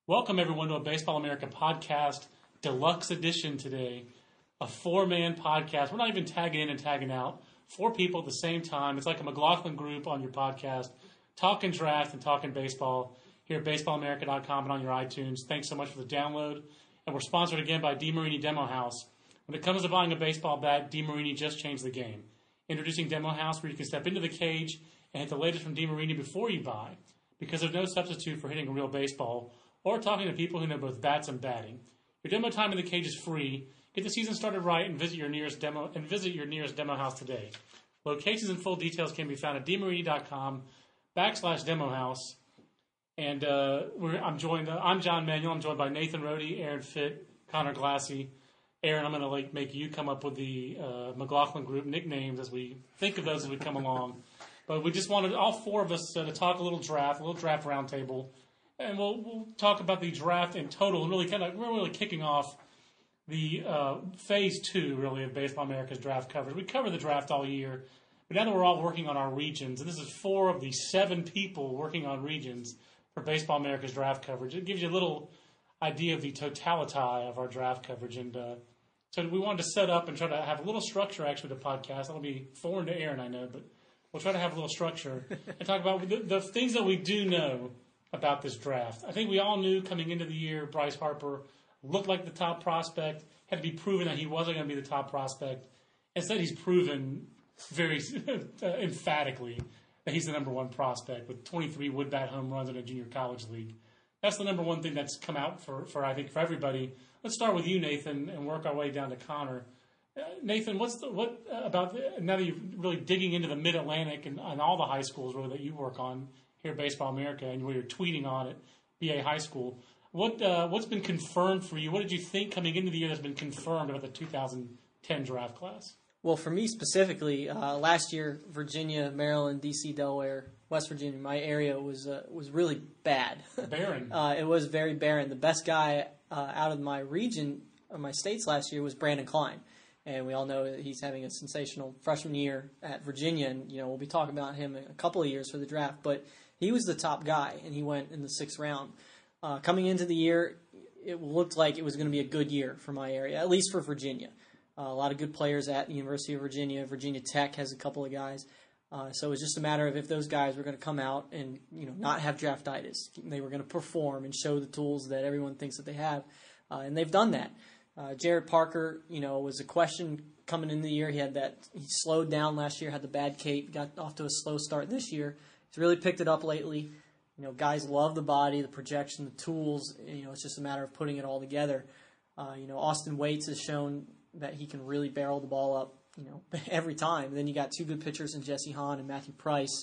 Welcome, everyone, to a Baseball America podcast, deluxe edition today. A four-man podcast. We're not even tagging in and tagging out. Four people at the same time. It's like a McLaughlin group on your podcast, talking draft and talking baseball here at baseballamerica.com and on your iTunes. Thanks so much for the download. And we're sponsored again by DeMarini Demo House. When it comes to buying a baseball bat, DeMarini just changed the game. Introducing Demo House, where you can step into the cage and hit the latest from DeMarini before you buy, because there's no substitute for hitting a real baseball or talking to people who know both bats and batting. Your demo time in the cage is free. Get the season started right and visit your nearest demo house today. Locations and full details can be found at dmarini.com/demo house. And I'm John Manuel. I'm joined by Nathan Rohde, Aaron Fitt, Connor Glassy. Aaron, I'm going to make you come up with the McLaughlin group nicknames as we think of those as we come along. But we just wanted all four of us to talk a little draft roundtable. And we'll talk about the draft in total, and we're really kicking off the phase two, really, of Baseball America's draft coverage. We cover the draft all year, but now that we're all working on our regions, and this is 4 of the 7 people working on regions for Baseball America's draft coverage, it gives you a little idea of the totality of our draft coverage. And so we wanted to set up and try to have a little structure, actually, to the podcast. That'll be foreign to Aaron, I know, but we'll try to have a little structure and talk about the things that we do know about this draft. I think we all knew coming into the year Bryce Harper looked like the top prospect, had to be proven that he wasn't going to be the top prospect. Instead, he's proven very emphatically that he's the number one prospect with 23 wood-bat home runs in a junior college league. That's the number one thing that's come out for I think, for everybody. Let's start with you, Nathan, and work our way down to Connor. Nathan, what about now that you're really digging into the Mid-Atlantic and all the high schools really that you work on here at Baseball America, and where you're tweeting on it, BA High School. What's been confirmed for you? What did you think coming into the year that's been confirmed about the 2010 draft class? Well, for me specifically, last year, Virginia, Maryland, D.C., Delaware, West Virginia, my area was really bad. Barren. It was very barren. The best guy out of my region, or my states last year, was Brandon Klein. And we all know that he's having a sensational freshman year at Virginia, and we'll be talking about him in a couple of years for the draft. But he was the top guy, and he went in the 6th round. Coming into the year, it looked like it was going to be a good year for my area, at least for Virginia. A lot of good players at the University of Virginia. Virginia Tech has a couple of guys. So it was just a matter of if those guys were going to come out and not have draftitis. They were going to perform and show the tools that everyone thinks that they have, and they've done that. Jared Parker, was a question coming into the year. He slowed down last year, had the bad Cape, got off to a slow start this year. He's really picked it up lately. Guys love the body, the projection, the tools. It's just a matter of putting it all together. Austin Waits has shown that he can really barrel the ball up, every time. And then you got 2 good pitchers in Jesse Hahn and Matthew Price.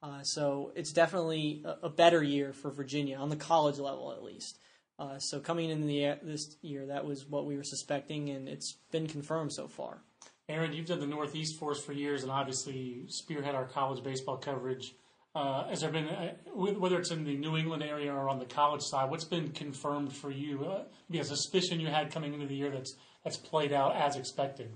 So it's definitely a better year for Virginia, on the college level at least. So coming into this year, that was what we were suspecting, and it's been confirmed so far. Aaron, you've done the Northeast for us for years, and obviously spearhead our college baseball coverage. Has there been, whether it's in the New England area or on the college side, what's been confirmed for you? A suspicion you had coming into the year that's played out as expected?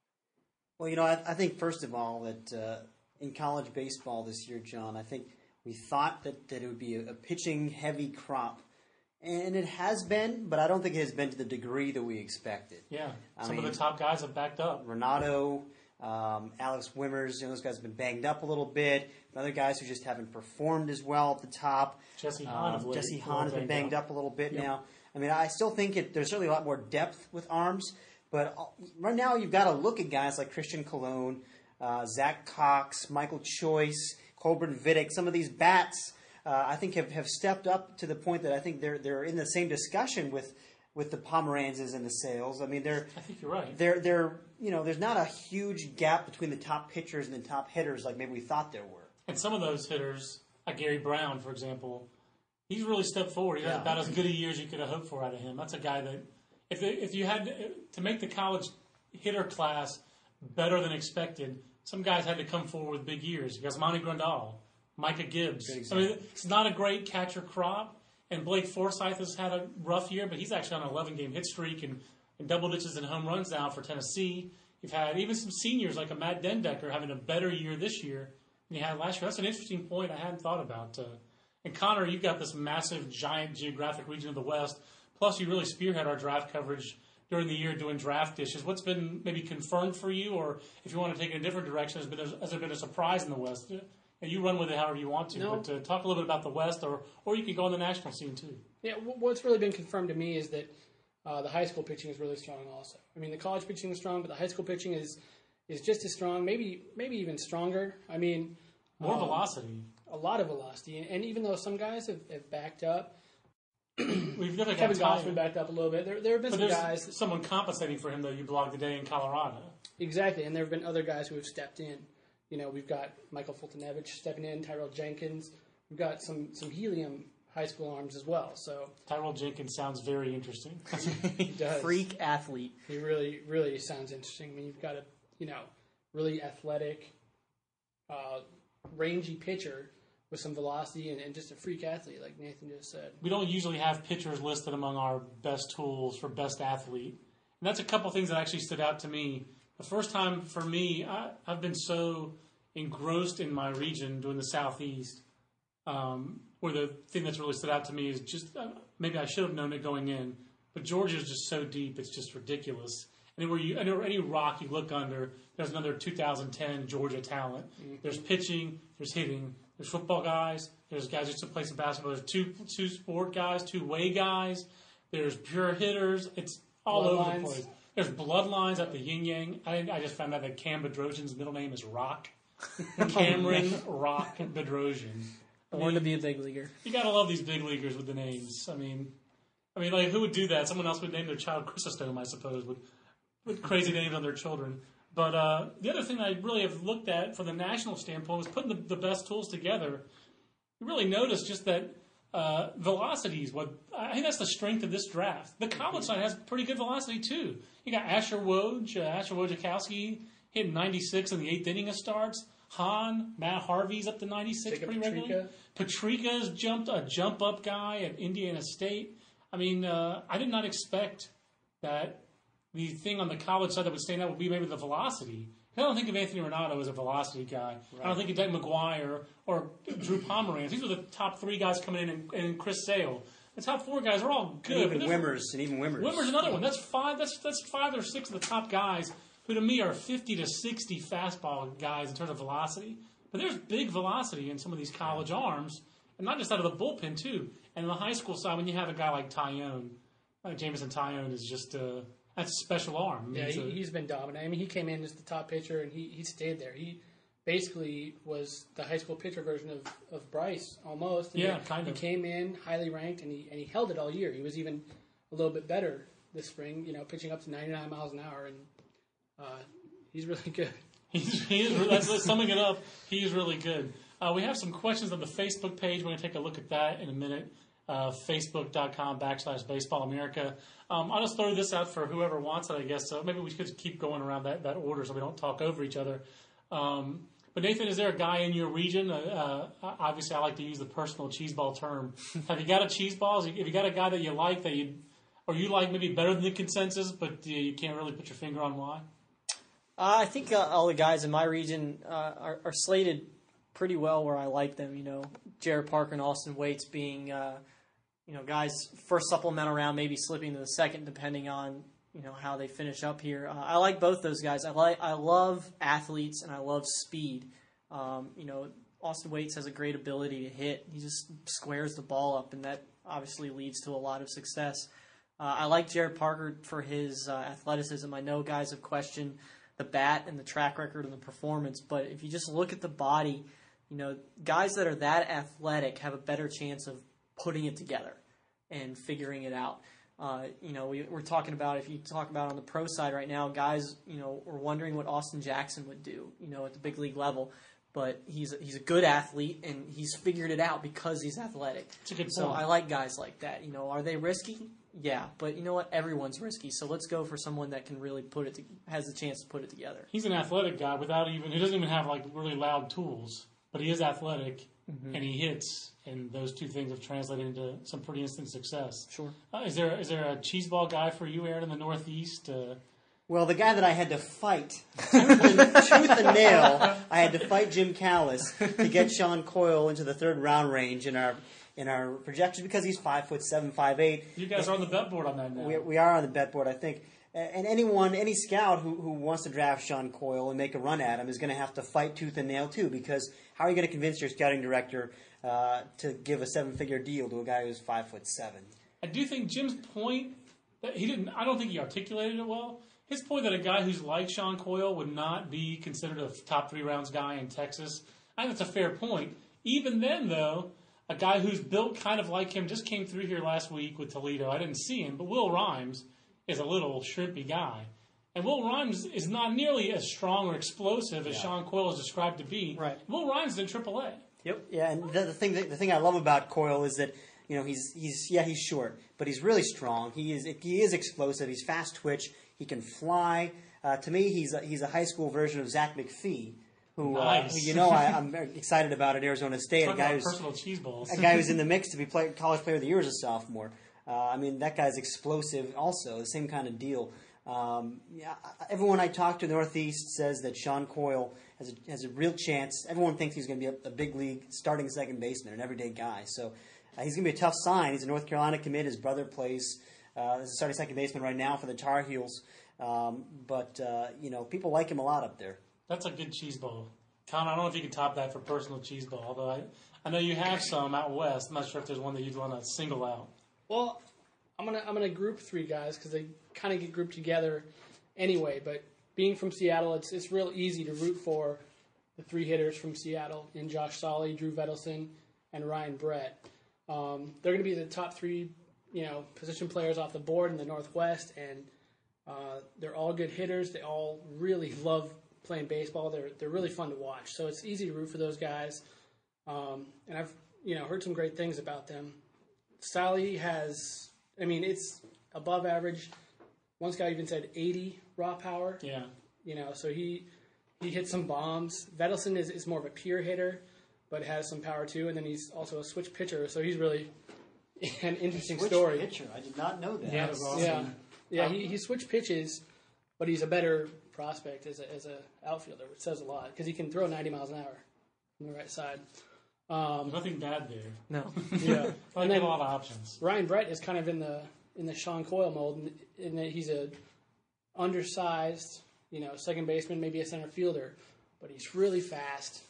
Well, I think first of all that in college baseball this year, John, I think we thought that it would be a pitching-heavy crop. And it has been, but I don't think it has been to the degree that we expected. Yeah, some of the top guys have backed up. Renato, Alex Wimmers, those guys have been banged up a little bit. Other guys who just haven't performed as well at the top. Jesse Hahn has been banged up a little bit now. I still think there's certainly a lot more depth with arms, but right now you've got to look at guys like Christian Colon, Zach Cox, Michael Choice, Colburn Vidic. Some of these bats I think have stepped up to the point that I think they're in the same discussion with the Pomeranzes and the Sales. I think you're right. There's not a huge gap between the top pitchers and the top hitters like maybe we thought there were. And some of those hitters, like Gary Brown, for example, he's really stepped forward. He has about as good a year as you could have hoped for out of him. That's a guy that, if you had to make the college hitter class better than expected, some guys had to come forward with big years. Yasmani Grandal, Micah Gibbs. It's not a great catcher crop, and Blake Forsythe has had a rough year, but he's actually on an 11-game hit streak and double digits and home runs now for Tennessee. You've had even some seniors like a Matt Dendecker having a better year this year than he had last year. That's an interesting point I hadn't thought about. And Connor, you've got this massive, giant geographic region of the West. Plus, you really spearhead our draft coverage during the year doing draft dishes. What's been maybe confirmed for you, or if you want to take it in a different direction, has there been a surprise in the West? And you run with it however you want to. No. But talk a little bit about the West, or you can go on the national scene too. Yeah, what's really been confirmed to me is that the high school pitching is really strong also. I mean, the college pitching is strong, but the high school pitching is just as strong, maybe even stronger. I mean... More velocity. A lot of velocity. And even though some guys have backed up, We've never got Kevin Gossman backed up a little bit. There have been some guys... Someone compensating for him, though. You blogged the day in Colorado. Exactly, and there have been other guys who have stepped in. You know, we've got Michael Fultonevich stepping in, Tyrell Jenkins. We've got some helium high school arms as well. So Tyrell Jenkins sounds very interesting. He does. Freak athlete. He really, really sounds interesting. I mean, you've got a, really athletic, rangy pitcher with some velocity and just a freak athlete, like Nathan just said. We don't usually have pitchers listed among our best tools for best athlete. And that's a couple things that actually stood out to me. The first time for me, I've been so engrossed in my region doing the Southeast, where the thing that's really stood out to me is just, maybe I should have known it going in, but Georgia is just so deep, it's just ridiculous. Anywhere any rock you look under, there's another 2010 Georgia talent. Mm-hmm. There's pitching, there's hitting, there's football guys, there's guys just to play some basketball, there's two sport guys, two-way guys, there's pure hitters, it's all over the place. There's bloodlines at the yin yang. I just found out that Cam Bedrosian's middle name is Rock. Cameron Rock Bedrosian. Born to be a big leaguer. You gotta love these big leaguers with the names. I mean, like who would do that? Someone else would name their child Chrysostom, I suppose, with crazy names on their children. But the other thing I really have looked at from the national standpoint was putting the best tools together. You really notice just that velocity is what I think that's the strength of this draft. The college side has pretty good velocity too. You got Asher Wojciechowski hitting 96 in the 8th inning of starts. Matt Harvey's up to 96 pretty regularly. Patrika's a jump up guy at Indiana State. I mean, I did not expect that the thing on the college side that would stand out would be maybe the velocity. I don't think of Anthony Renato as a velocity guy. Right. I don't think of Doug McGuire or Drew Pomeranz. These are the top 3 guys coming in, and Chris Sale. The top 4 guys are all good. And even Wimmers. Wimmer's another one. That's 5 or 6 of the top guys who to me are 50 to 60 fastball guys in terms of velocity. But there's big velocity in some of these college arms, and not just out of the bullpen too. And on the high school side, when you have a guy like Tyone, Jameson Tyone is just that's a special arm. Yeah, he's been dominant. I mean, he came in as the top pitcher, and he stayed there. He basically was the high school pitcher version of Bryce, almost. And kind of. He came in highly ranked, and he held it all year. He was even a little bit better this spring, pitching up to 99 miles an hour, and he's really good. That's summing it up. He's really good. We have some questions on the Facebook page. We're going to take a look at that in a minute. Facebook.com/Baseball America. I'll just throw this out for whoever wants it, I guess. So maybe we could keep going around that order so we don't talk over each other. But Nathan, is there a guy in your region? Obviously, I like to use the personal cheeseball term. Have you got a cheeseball? Have you got a guy that you like or you like maybe better than the consensus, but you can't really put your finger on why? I think all the guys in my region are slated pretty well where I like them. Jared Parker and Austin Waits being, guys first supplemental round, maybe slipping to the second depending on how they finish up here. I like both those guys. I love athletes and I love speed. Austin Waits has a great ability to hit. He just squares the ball up, and that obviously leads to a lot of success. I like Jared Parker for his athleticism. I know guys have questioned the bat and the track record and the performance, but if you just look at the body, guys that are that athletic have a better chance of putting it together and figuring it out. We're talking about, if you talk about on the pro side right now, guys, are wondering what Austin Jackson would do, at the big league level. But he's a good athlete, and he's figured it out because he's athletic. It's a good point. So I like guys like that. Are they risky? Yeah, but you know what? Everyone's risky. So let's go for someone that can really has the chance to put it together. He's an athletic guy he doesn't even have really loud tools, but he is athletic, and he hits, and those two things have translated into some pretty instant success. Sure. Is there a cheeseball guy for you, Aaron, in the Northeast? Well, the guy that I had to fight tooth and nail, I had to fight Jim Callis to get Sean Coyle into the third round range in our projections because he's 5'7", 5'8". You guys are on the bet board on that now. We are on the bet board, I think. And any scout who wants to draft Sean Coyle and make a run at him is going to have to fight tooth and nail too. Because how are you going to convince your scouting director to give a 7-figure deal to a guy who's 5'7"? I do think Jim's point that he didn't. I don't think he articulated it well. His point that a guy who's like Sean Coyle would not be considered a top 3 rounds guy in Texas, I think that's a fair point. Even then, though, a guy who's built kind of like him just came through here last week with Toledo. I didn't see him, but Will Rhymes is a little shrimpy guy. And Will Rhymes is not nearly as strong or explosive as Sean Coyle is described to be. Right. Will Rhymes is in AAA. Yep. Yeah, and the thing I love about Coyle is that he's short, but he's really strong. He is explosive. He's fast twitch. He can fly. To me, he's a high school version of Zach McPhee, who Nice. I'm very excited about at Arizona State. Talk about personal cheese balls. A guy who's in the mix to be college player of the year as a sophomore. That guy's explosive also, the same kind of deal. Everyone I talk to in the Northeast says that Sean Coyle has a real chance. Everyone thinks he's going to be a big league starting second baseman, an everyday guy. So he's going to be a tough sign. He's a North Carolina commit. His brother plays as a starting second baseman right now for the Tar Heels. But people like him a lot up there. That's a good cheese ball. Connor, I don't know if you can top that for personal cheese ball, although I know you have some out west. I'm not sure if there's one that you'd want to single out. Well, I'm gonna group 3 guys because they kind of get grouped together anyway. But being from Seattle, it's real easy to root for the 3 hitters from Seattle in Josh Solly, Drew Vedelson, and Ryan Brett. They're going to be the top 3, position players off the board in the Northwest, and they're all good hitters. They all really love playing baseball. They're really fun to watch. So it's easy to root for those guys. And I've heard some great things about them. Solly has, it's above average. One guy even said 80 raw power. Yeah. So he hits some bombs. Vedelson is more of a pure hitter, but has some power too. And then he's also a switch pitcher, so he's really an interesting story. Switch pitcher, I did not know that. Yeah, that's awesome. Yeah. He switched pitches, but he's a better prospect as a outfielder, which says a lot because he can throw 90 miles an hour from the right side. There's nothing bad there. No. Yeah, I like a lot of options. Ryan Brett is kind of in the Sean Coyle mold in that he's a undersized, second baseman, maybe a center fielder, but he's really fast.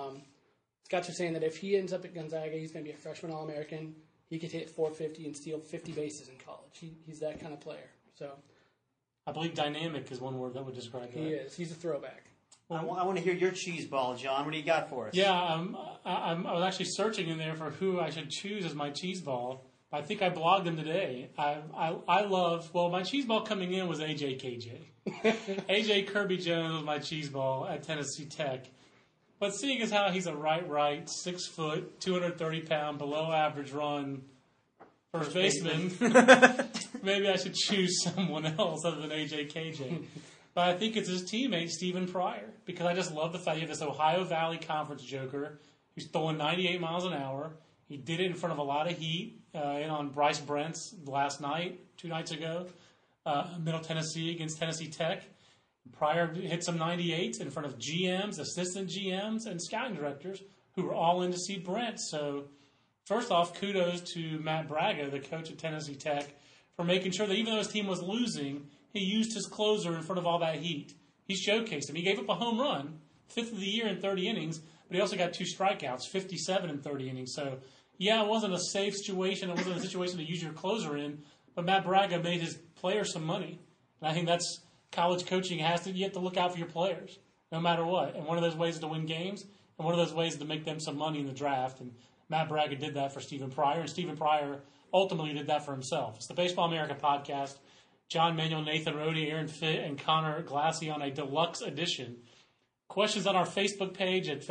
Scouts are saying that if he ends up at Gonzaga, he's going to be a freshman All-American. He could hit 450 and steal 50 bases in college. He's that kind of player. So I believe dynamic is one word that would describe that. he is. He's a throwback. I want to hear your cheese ball, John. What do you got for us? Yeah, I was actually searching in there for who I should choose as my cheese ball. I think I blogged him today. I love, my cheese ball coming in was AJ KJ. AJ Kirby Jones was my cheese ball at Tennessee Tech. But seeing as how he's a right, 6 foot, 230 pound, below average run first baseman, maybe I should choose someone else other than AJ KJ. But I think it's his teammate, Stephen Pryor, because I just love the fact you have this Ohio Valley Conference joker who's throwing 98 miles an hour. He did it in front of a lot of heat in on Bryce Brent's last night, 2 nights ago, Middle Tennessee against Tennessee Tech. Pryor hit some 98s in front of GMs, assistant GMs, and scouting directors who were all in to see Brent. So first off, kudos to Matt Braga, the coach at Tennessee Tech, for making sure that even though his team was losing, he used his closer in front of all that heat. He showcased him. He gave up a home run, 5th of the year in 30 innings, but he also got 2 strikeouts, 57 in 30 innings. So, yeah, it wasn't a safe situation. It wasn't a situation to use your closer in, but Matt Braga made his players some money. And I think that's college coaching. You have to look out for your players, no matter what. And one of those ways is to win games, and one of those ways is to make them some money in the draft. And Matt Braga did that for Stephen Pryor, and Stephen Pryor ultimately did that for himself. It's the Baseball America podcast. John Manuel, Nathan Rohde, Aaron Fitt, and Connor Glassy on a deluxe edition. Questions on our Facebook page at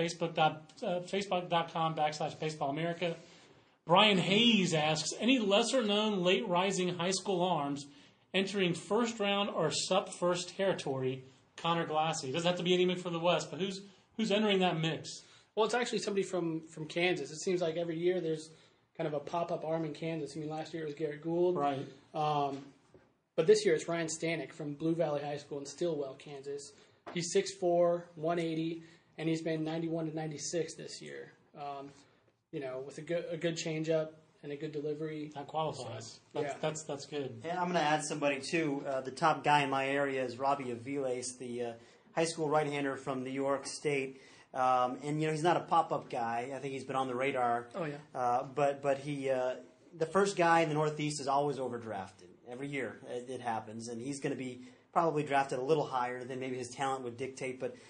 facebook.com/BaseballAmerica. Brian Hayes asks, any lesser-known late-rising high school arms entering first round or sub-first territory? Connor Glassy. It doesn't have to be anything from the West, but who's entering that mix? Well, it's actually somebody from Kansas. It seems like every year there's kind of a pop-up arm in Kansas. Last year it was Garrett Gould. Right. But this year it's Ryan Stanek from Blue Valley High School in Stillwell, Kansas. He's 6'4", 180, and he's been 91 to 96 this year. With a good changeup and a good delivery. That qualifies. So, That's good. And I'm going to add somebody, too. The top guy in my area is Robbie Aviles, the high school right-hander from New York State. He's not a pop-up guy. I think he's been on the radar. Oh, yeah. But he, the first guy in the Northeast is always overdrafted. Every year it happens. And he's going to be probably drafted a little higher than maybe his talent would dictate. But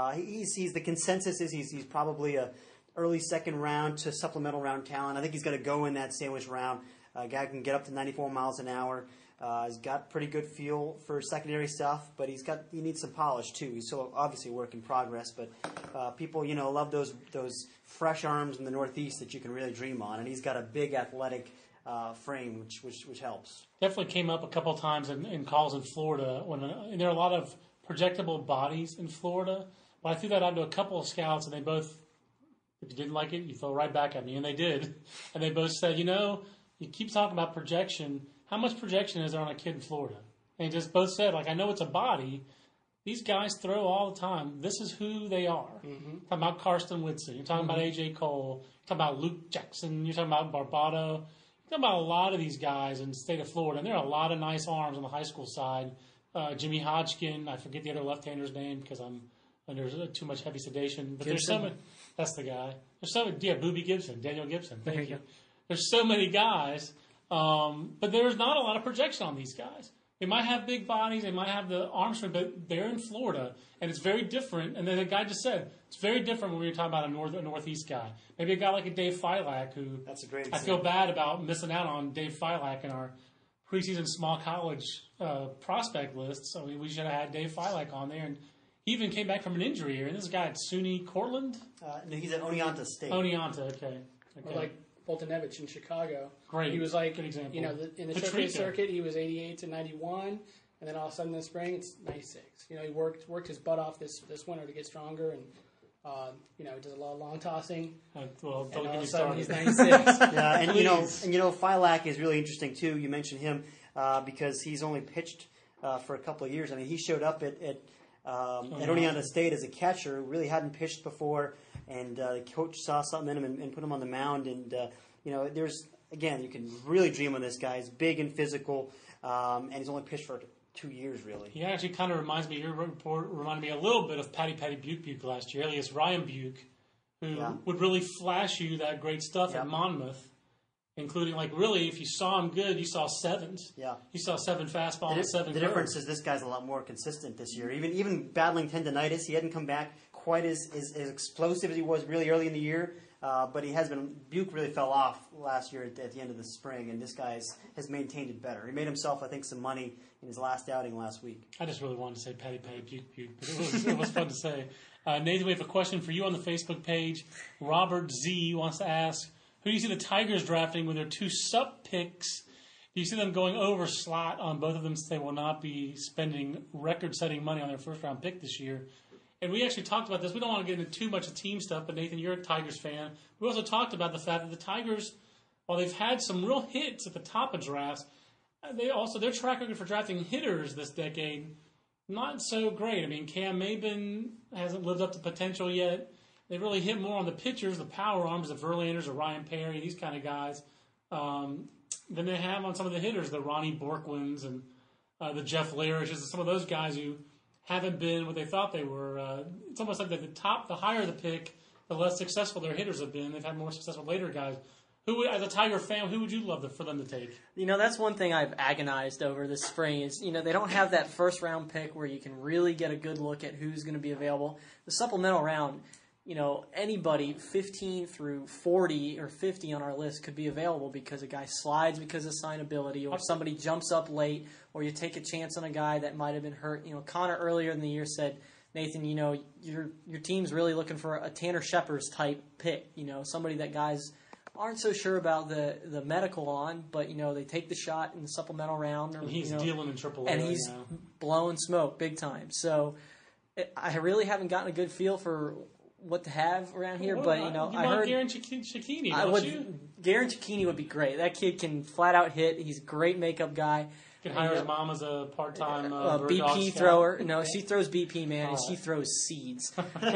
the consensus is he's probably a early second round to supplemental round talent. I think he's going to go in that sandwich round. A guy can get up to 94 miles an hour. He's got pretty good feel for secondary stuff, but he needs some polish too. He's still obviously a work in progress, but people love those fresh arms in the Northeast that you can really dream on, and he's got a big athletic frame, which helps. Definitely came up a couple of times in calls in Florida and there are a lot of projectable bodies in Florida. But I threw that out to a couple of scouts, and they both, if you didn't like it, you throw right back at me, and they did. And they both said, you keep talking about projection. How much projection is there on a kid in Florida? And they just both said, I know it's a body. These guys throw all the time. This is who they are. Mm-hmm. You're talking about Karsten Whitson. You're talking about A.J. Cole. You're talking about Luke Jackson. You're talking about Barbado. You're talking about a lot of these guys in the state of Florida. And there are a lot of nice arms on the high school side. Jimmy Hodgkin. I forget the other left-hander's name because I'm under too much heavy sedation. But there's so many. That's the guy. There's so many. Yeah, Boobie Gibson. Daniel Gibson. Thank you. There's so many guys. But there's not a lot of projection on these guys. They might have big bodies, they might have the arm strength, but they're in Florida, and it's very different. And then the guy just said, it's very different when we're talking about a Northeast guy. Maybe a guy like a Dave Filak, who that's a great I feel bad about missing out on Dave Filak in our preseason small college prospect list. So we should have had Dave Filak on there. And he even came back from an injury here. And this guy at SUNY Cortland? No, he's at Oneonta State. Oneonta, okay. Or like Boltonevich in Chicago. Great. He was like, good example. In the showcase circuit, he was 88 to 91, and then all of a sudden in the spring, it's 96. He worked his butt off this winter to get stronger, and he does a lot of long tossing. Well, and don't all get of me a sudden started. he's 96. Yeah, and Filak is really interesting too. You mentioned him because he's only pitched for a couple of years. I mean, he showed up at Oneonta State as a catcher, really hadn't pitched before. And the coach saw something in him and put him on the mound. And, there's, again, you can really dream on this guy. He's big and physical, and he's only pitched for 2 years, really. He actually kind of reminds me, your report reminded me a little bit of Patty Buke last year, alias Ryan Buke, who would really flash you that great stuff at Monmouth, including, really, if you saw him good, you saw sevens. Yeah. You saw 7 fastballs and 7 The difference is this guy's a lot more consistent this year. Even battling tendonitis, he hadn't come back quite as explosive as he was really early in the year, but he has been. Buke really fell off last year at the end of the spring, and this guy has maintained it better. He made himself, I think, some money in his last outing last week. I just really wanted to say Patty Buke, but it was fun to say. Nathan, we have a question for you on the Facebook page. Robert Z wants to ask, who do you see the Tigers drafting with their 2 sup picks? Do you see them going over slot on both of them since they will not be spending record-setting money on their first-round pick this year? And we actually talked about this. We don't want to get into too much of team stuff, but Nathan, you're a Tigers fan. We also talked about the fact that the Tigers, while they've had some real hits at the top of drafts, their track record for drafting hitters this decade, not so great. I mean, Cam Maben hasn't lived up to potential yet. They really hit more on the pitchers, the power arms, the Verlanders, or Ryan Perry, these kind of guys, than they have on some of the hitters, the Ronnie Borkwins and the Jeff Larishes, and some of those guys who haven't been what they thought they were. It's almost like the higher the pick, the less successful their hitters have been. They've had more successful later guys. As a Tiger fan, who would you love for them to take? That's one thing I've agonized over this spring is, they don't have that first round pick where you can really get a good look at who's going to be available. The supplemental round, anybody 15 through 40 or 50 on our list could be available because a guy slides because of signability, or somebody jumps up late, or you take a chance on a guy that might have been hurt. Connor earlier in the year said, Nathan, your team's really looking for a Tanner Scheppers type pick, somebody that guys aren't so sure about the medical on, but they take the shot in the supplemental round. And he's dealing in AAA and he's now. Blowing smoke big time. So I really haven't gotten a good feel for what to have around here, but I heard Garen Cecchini, don't you? Garen Cecchini would be great. That kid can flat out hit. He's a great makeup guy. Can hire his mom as a part-time bird dog BP scout. thrower. No, she throws BP, man, and she throws seeds.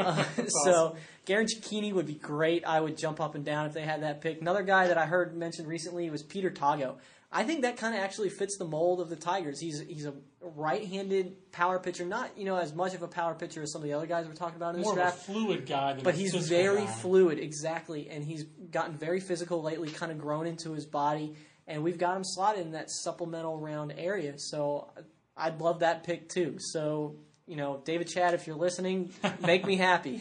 So Garen Cicchini would be great. I would jump up and down if they had that pick. Another guy that I heard mentioned recently was Peter Tago. I think that kind of actually fits the mold of the Tigers. He's a right-handed power pitcher, not as much of a power pitcher as some of the other guys we're talking about in this More draft. of a fluid guy than But a he's physical very guy. fluid, exactly, and he's gotten very physical lately, kind of grown into his body, and we've got him slotted in that supplemental round area. So I'd love that pick too. So David Chad, if you're listening, make me happy.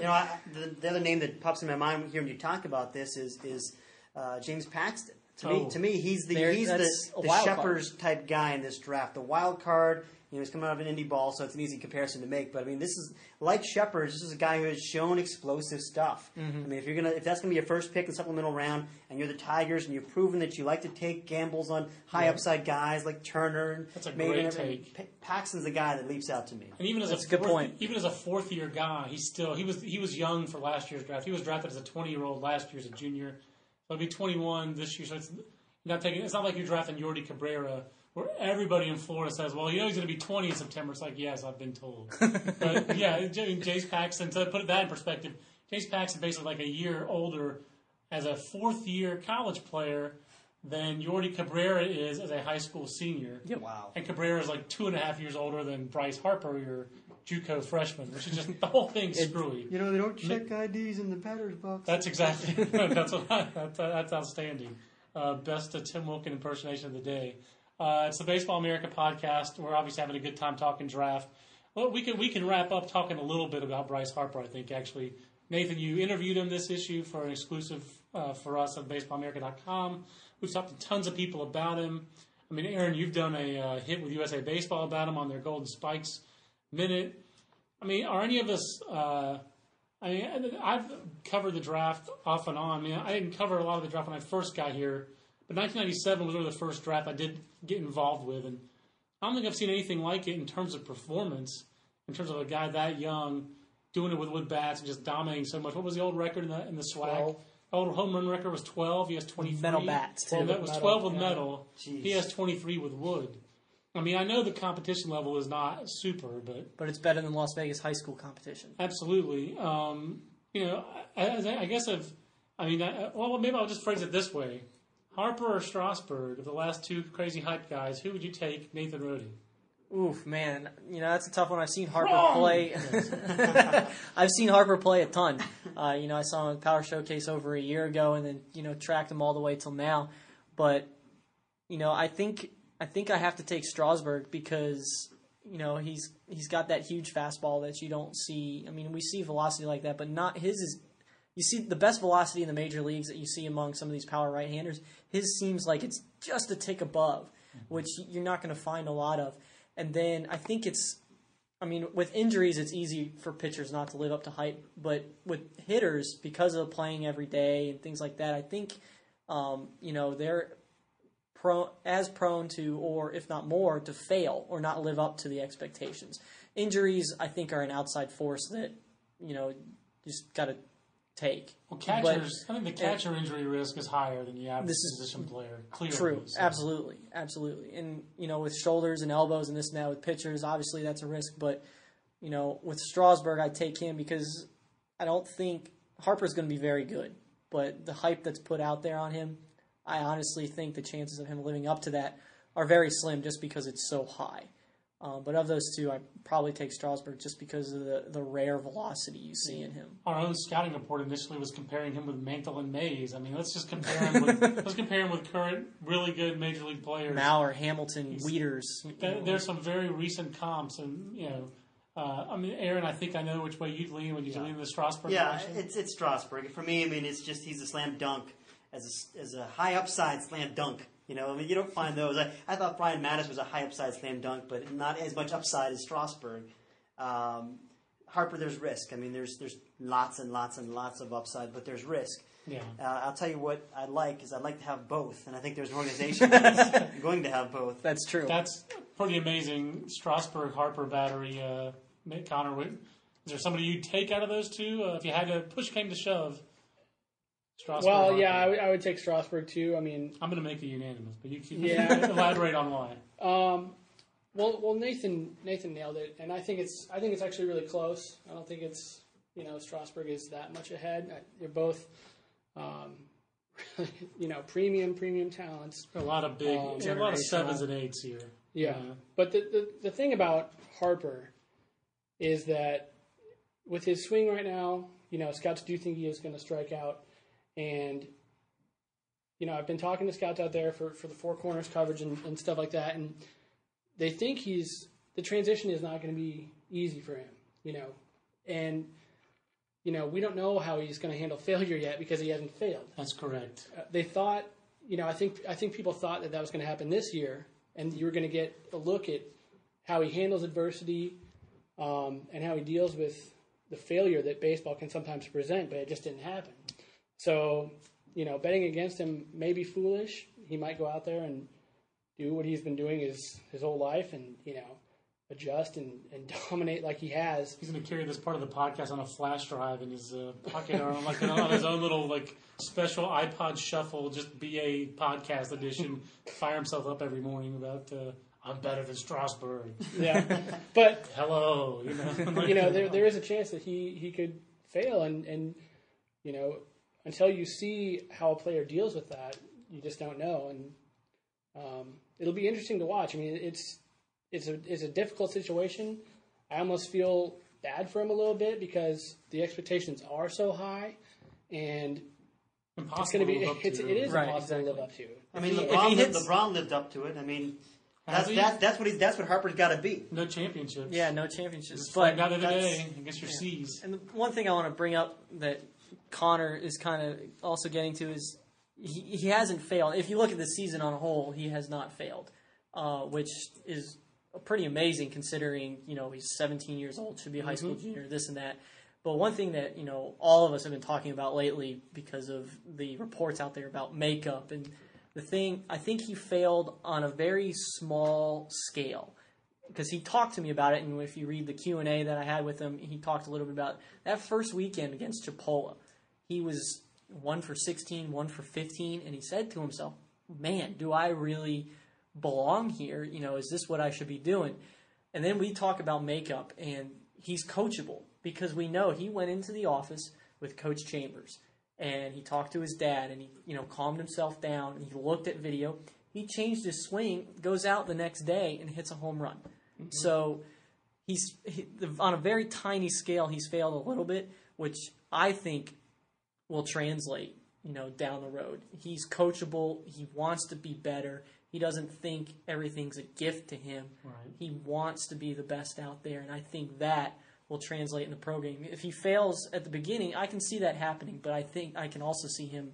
The other name that pops in my mind here when you talk about this is James Paxton. To me, he's the Shepherd's type guy in this draft. The wild card. He's coming out of an indie ball, so it's an easy comparison to make. But I mean, this is like Shepherd's. This is a guy who has shown explosive stuff. Mm-hmm. I mean, if that's going to be your first pick in the supplemental round, and you're the Tigers, and you've proven that you like to take gambles on high upside guys like Turner, that's a great take. Paxton's the guy that leaps out to me. And even as that's a good point. Even as a fourth-year guy, he was young for last year's draft. He was drafted as a 20-year-old last year as a junior. So he'll be 21 this year. So it's not like you're drafting Yordi Cabrera, where everybody in Florida says, well, he's going to be 20 in September. It's like, yes, I've been told. But yeah, Jace Paxton, to put that in perspective, Jace Paxton basically like a year older as a fourth-year college player than Yordi Cabrera is as a high school senior. Yep. Wow. And Cabrera is like 2.5 years older than Bryce Harper, your JUCO freshman, which is just the whole thing's screwy. They don't check IDs in the batter's box. That's exactly that's outstanding. Best Tim Wilkin impersonation of the day. It's the Baseball America podcast. We're obviously having a good time talking draft. Well, we can wrap up talking a little bit about Bryce Harper. I think actually, Nathan, you interviewed him this issue for an exclusive for us at BaseballAmerica.com. We've talked to tons of people about him. I mean, Aaron, you've done a hit with USA Baseball about him on their Golden Spikes Minute. I mean, are any of us? I've covered the draft off and on. I mean, I didn't cover a lot of the draft when I first got here, but 1997 was really the first draft I did get involved with, and I don't think I've seen anything like it in terms of performance, in terms of a guy that young doing it with bats and just dominating so much. What was the old record in the SWAC? 12. Old home run record was 12. He has 23. Metal bats, too. Well, that was Metal, 12 with yeah. metal. Jeez. He has 23 with wood. I mean, I know the competition level is not super, but it's better than Las Vegas high school competition. absolutely. I guess maybe I'll just phrase it this way. Harper or Strasburg, of the last two crazy hype guys, who would you take, Nathan Rohde? Oof, man, that's a tough one. I've seen Harper play. I've seen Harper play a ton. I saw him at Power Showcase over a year ago, and then tracked him all the way till now. But I think I have to take Strasburg because he's got that huge fastball that you don't see. I mean, we see velocity like that, but not his is. You see the best velocity in the major leagues that you see among some of these power right-handers. His seems like it's just a tick above, which you're not going to find a lot of. And then I think with injuries, it's easy for pitchers not to live up to hype. But with hitters, because of playing every day and things like that, I think, they're as prone to, or if not more, to fail or not live up to the expectations. Injuries, I think, are an outside force that, just got to take. Well, catchers, I think the catcher injury risk is higher than the average position player. Clearly, True, so. absolutely. And with shoulders and elbows and this and that with pitchers, obviously that's a risk. But with Strasburg, I'd take him because I don't think Harper's going to be very good. But the hype that's put out there on him, I honestly think the chances of him living up to that are very slim, just because it's so high. But of those two, I'd probably take Strasburg just because of the rare velocity you see in him. Our own scouting report initially was comparing him with Mantle and Mays. I mean, let's compare him with current really good major league players. Mauer, Hamilton, Wieters. There's some very recent comps, and Aaron, I think I know which way you'd lean. Would you lean the Strasburg? Yeah, direction? it's Strasburg. For me, I mean, it's just he's a slam dunk as a high upside slam dunk. You don't find those. I thought Brian Mattis was a high upside slam dunk, but not as much upside as Strasburg. Harper, there's risk. I mean, there's lots and lots and lots of upside, but there's risk. Yeah. I'll tell you what I'd like to have both, and I think there's an organization that's going to have both. That's true. That's pretty amazing. Strasburg-Harper battery. Connor, is there somebody you'd take out of those two if you had to push came to shove? Strasburg, Well, Harper. yeah, I would take Strasburg too. I mean, I'm going to make the unanimous, but you keep elaborate on why. well, Nathan nailed it, and I think it's actually really close. I don't think it's Strasburg is that much ahead. They're both premium talents. A lot of big, a lot of 7s and 8s here. Yeah, but the thing about Harper is that with his swing right now, scouts do think he is going to strike out, and I've been talking to scouts out there for the four corners coverage and stuff like that, and they think the transition is not going to be easy for him, and we don't know how he's going to handle failure yet because he hasn't failed. That's correct. They thought, I think people thought that was going to happen this year, and you were going to get a look at how he handles adversity and how he deals with the failure that baseball can sometimes present, but it just didn't happen. So, betting against him may be foolish. He might go out there and do what he's been doing his whole life and, adjust and dominate like he has. He's going to carry this part of the podcast on a flash drive in his pocket or on his own little special iPod Shuffle, just BA podcast edition. Fire himself up every morning about I'm better than Strasburg. Yeah, but hello, there is a chance that he could fail, and until you see how a player deals with that, you just don't know, and it'll be interesting to watch. I mean, it's a difficult situation. I almost feel bad for him a little bit because the expectations are so high, and impossible it is impossible to live up to. I mean, LeBron lived up to it. I mean, that's what Harper's got to be. No championships. Yeah, no championships. But not every day against your C's. And the one thing I want to bring up that Connor is kind of also getting to is he hasn't failed. If you look at the season on a whole, he has not failed, which is pretty amazing considering, he's 17 years old, should be a high school junior, this and that. But one thing that, all of us have been talking about lately because of the reports out there about makeup and the thing, I think he failed on a very small scale because he talked to me about it. And if you read the Q&A that I had with him, he talked a little bit about that first weekend against Chipola. He was 1 for 16, 1 for 15. And he said to himself, man, do I really belong here? Is this what I should be doing? And then we talk about makeup, and he's coachable because we know he went into the office with Coach Chambers and he talked to his dad and he calmed himself down and he looked at video. He changed his swing, goes out the next day and hits a home run. Mm-hmm. So he's on a very tiny scale, he's failed a little bit, which I think will translate down the road. He's coachable. He wants to be better. He doesn't think everything's a gift to him. Right. He wants to be the best out there, and I think that will translate in the pro game. If he fails at the beginning, I can see that happening, but I think I can also see him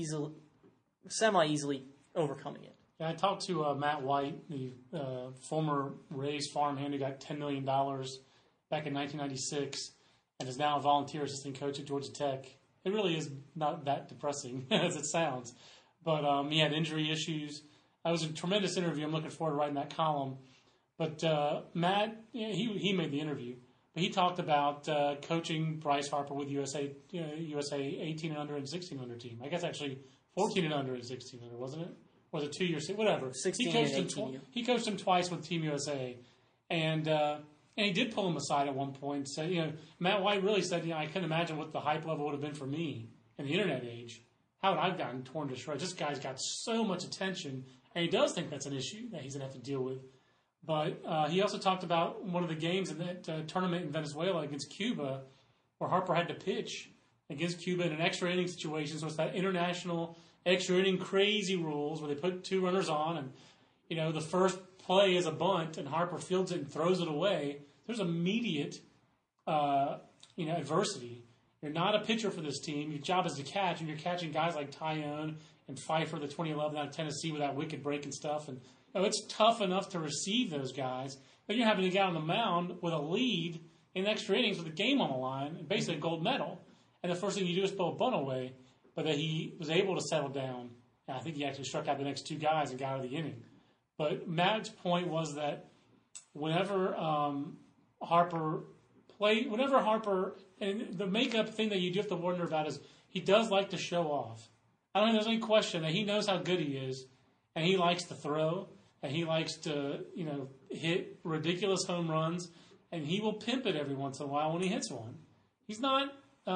semi-easily overcoming it. Yeah, I talked to Matt White, the former Rays farmhand who got $10 million back in 1996 and is now a volunteer assistant coach at Georgia Tech. It really is not that depressing as it sounds. But he had injury issues. It was a tremendous interview. I'm looking forward to writing that column. But Matt, he made the interview. But he talked about coaching Bryce Harper with USA 18 and under and 16 under team. I guess actually 14 and under and 16 under, wasn't it? Or was it 2 years? Whatever. 16 and 18. He coached him twice with Team USA. And he did pull him aside at one point. Said, Matt White really said, I couldn't imagine what the hype level would have been for me in the internet age. How would I have gotten torn to shreds? This guy's got so much attention, and he does think that's an issue that he's going to have to deal with. But he also talked about one of the games in that tournament in Venezuela against Cuba where Harper had to pitch against Cuba in an extra inning situation. So it's that international extra inning crazy rules where they put 2 runners on and, the first play is a bunt and Harper fields it and throws it away. There's immediate, adversity. You're not a pitcher for this team. Your job is to catch, and you're catching guys like Tyone and Pfeiffer, the 2011 out of Tennessee with that wicked break and stuff. And it's tough enough to receive those guys. But you're having to get on the mound with a lead in extra innings with a game on the line, and basically a gold medal. And the first thing you do is pull a bunt away. But that he was able to settle down. And I think he actually struck out the next 2 guys and got out of the inning. But Matt's point was that whenever Harper, and the makeup thing that you do have to wonder about is he does like to show off. I don't think there's any question that he knows how good he is, and he likes to throw, and he likes to, hit ridiculous home runs, and he will pimp it every once in a while when he hits one. He's not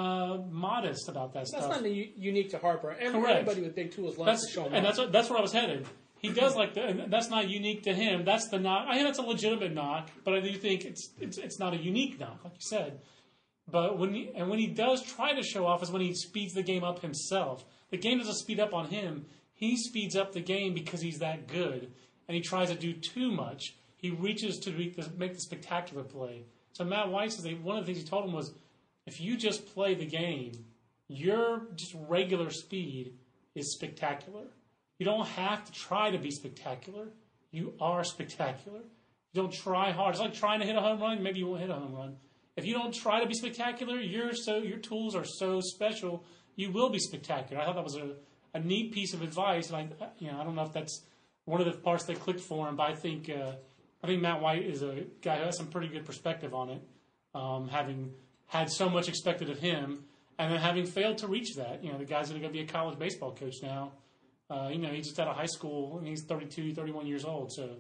modest about that stuff. That's not unique to Harper. Everybody with big tools loves to show him. And that's where I was headed. He does like that, and that's not unique to him. That's the knock. I think that's a legitimate knock, but I do think it's not a unique knock, like you said. But when he does try to show off is when he speeds the game up himself. The game doesn't speed up on him. He speeds up the game because he's that good, and he tries to do too much. He reaches to make the spectacular play. So Matt White says one of the things he told him was, if you just play the game, your just regular speed is spectacular. You don't have to try to be spectacular. You are spectacular. You don't try hard. It's like trying to hit a home run. Maybe you won't hit a home run. If you don't try to be spectacular, your tools are so special, you will be spectacular. I thought that was a neat piece of advice, and I don't know if that's one of the parts that clicked for him, but I think Matt White is a guy who has some pretty good perspective on it, having had so much expected of him, and then having failed to reach that. The guy's going to go be a college baseball coach now. He's just out of high school, and he's 32, 31 years old. So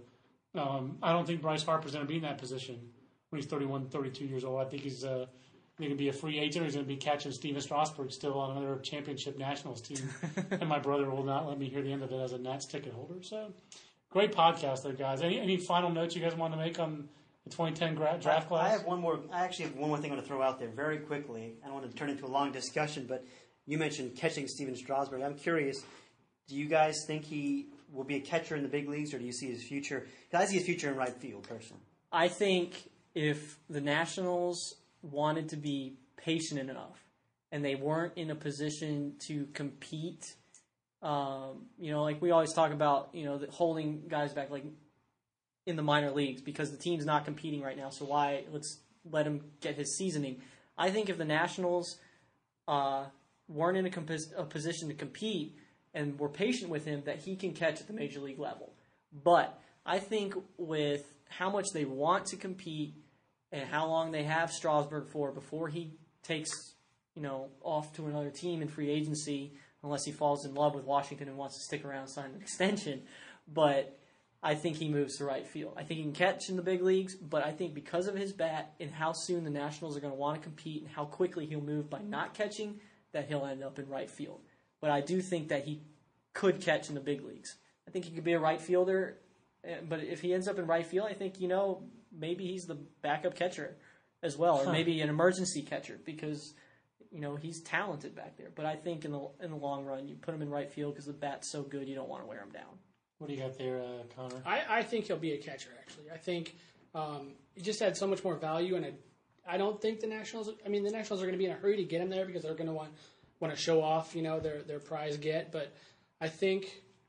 I don't think Bryce Harper's going to be in that position when he's 31, 32 years old. I think he's going to be a free agent. He's going to be catching Steven Strasburg still on another championship Nationals team. And my brother will not let me hear the end of it as a Nats ticket holder. So great podcast there, guys. Any final notes you guys want to make on the 2010 draft class? I have one more. I actually have one more thing I want to throw out there very quickly. I don't want to turn into a long discussion, but you mentioned catching Steven Strasburg. I'm curious, do you guys think he will be a catcher in the big leagues, or do you see his future? Because I see his future in right field, personally. I think if the Nationals wanted to be patient enough and they weren't in a position to compete, like we always talk about, holding guys back, like in the minor leagues, because the team's not competing right now. So let's let him get his seasoning. I think if the Nationals weren't in a position to compete and were patient with him, that he can catch at the major league level. But I think with how much they want to compete and how long they have Strasburg for before he takes, off to another team in free agency, unless he falls in love with Washington and wants to stick around and sign an extension. But I think he moves to right field. I think he can catch in the big leagues, but I think because of his bat and how soon the Nationals are going to want to compete and how quickly he'll move by not catching, that he'll end up in right field. But I do think that he could catch in the big leagues. I think he could be a right fielder, but if he ends up in right field, I think, maybe he's the backup catcher as well, or maybe an emergency catcher because, he's talented back there. But I think in the long run, you put him in right field because the bat's so good, you don't want to wear him down. What do you got there, Connor? I think he'll be a catcher, actually. I think he just had so much more value, and I don't think the Nationals are going to be in a hurry to get him there because they're going to want to show off, their prize get. But I think,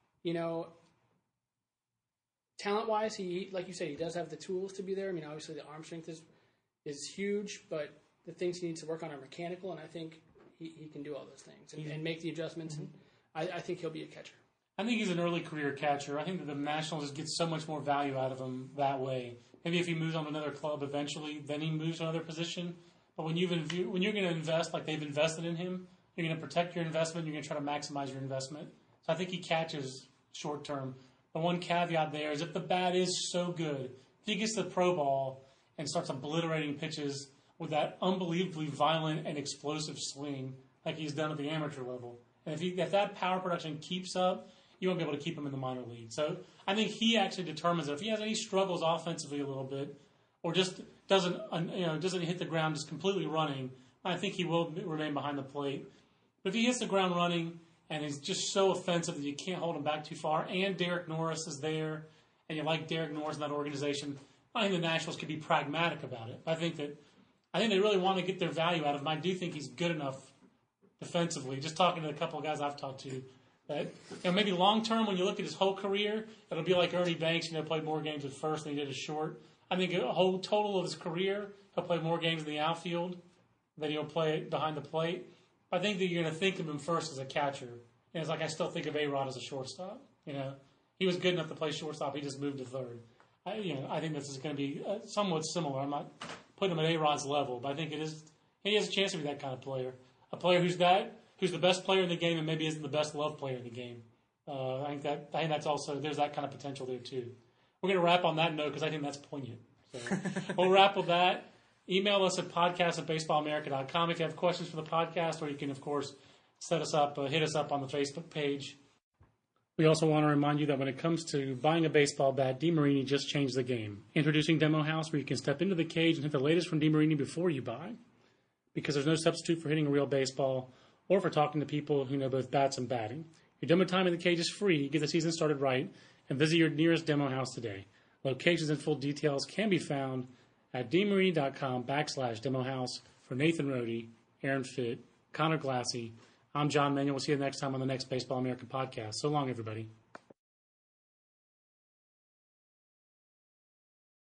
talent-wise, he, like you said, he does have the tools to be there. Obviously the arm strength is huge, but the things he needs to work on are mechanical, and I think he can do all those things and make the adjustments. Mm-hmm. And I think he'll be a catcher. I think he's an early career catcher. I think that the Nationals get so much more value out of him that way. Maybe if he moves on to another club eventually, then he moves to another position. But when you're going to invest like they've invested in him, you're going to protect your investment. You're going to try to maximize your investment. So I think he catches short term. The one caveat there is if the bat is so good, if he gets the pro ball and starts obliterating pitches with that unbelievably violent and explosive swing like he's done at the amateur level, and if that power production keeps up, you won't be able to keep him in the minor league. So I think he actually determines that if he has any struggles offensively a little bit, or just doesn't hit the ground just completely running, I think he will remain behind the plate. But if he hits the ground running and is just so offensive that you can't hold him back too far, and Derek Norris is there, and you like Derek Norris in that organization, I think the Nationals could be pragmatic about it. I think they really want to get their value out of him. I do think he's good enough defensively. Just talking to a couple of guys I've talked to, that maybe long term when you look at his whole career, it'll be like Ernie Banks. Played more games at first than he did at short. I think a whole total of his career, he'll play more games in the outfield than he'll play behind the plate. I think that you're going to think of him first as a catcher. And it's like I still think of A-Rod as a shortstop. He was good enough to play shortstop. He just moved to third. I think this is going to be somewhat similar. I'm not putting him at A-Rod's level, but I think he has a chance to be that kind of player. A player who's that who's the best player in the game and maybe isn't the best loved player in the game. I think that's also, there's that kind of potential there too. We're going to wrap on that note because I think that's poignant. So we'll wrap with that. Email us at podcast@baseballamerica.com if you have questions for the podcast, or you can, of course, hit us up on the Facebook page. We also want to remind you that when it comes to buying a baseball bat, DeMarini just changed the game. Introducing Demo House, where you can step into the cage and hit the latest from DeMarini before you buy, because there's no substitute for hitting a real baseball or for talking to people who know both bats and batting. Your demo time in the cage is free. Get the season started right, and visit your nearest Demo House today. Locations and full details can be found at dmarini.com/Demo House. For Nathan Rohde, Aaron Fitt, Connor Glassy, I'm John Manuel. We'll see you next time on the next Baseball America podcast. So long, everybody.